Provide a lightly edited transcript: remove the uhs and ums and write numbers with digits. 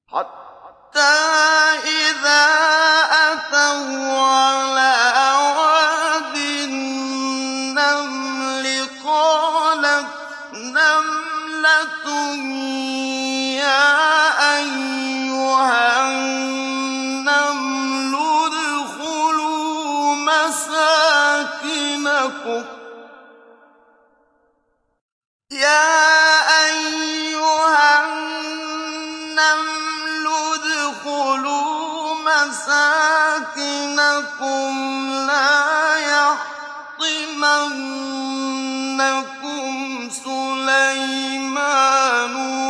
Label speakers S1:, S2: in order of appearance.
S1: حتى إذا أتوا على واد النمل قالت نملة يا أيها النمل ادخلوا مساكنكم لا يحطمنكم سليمان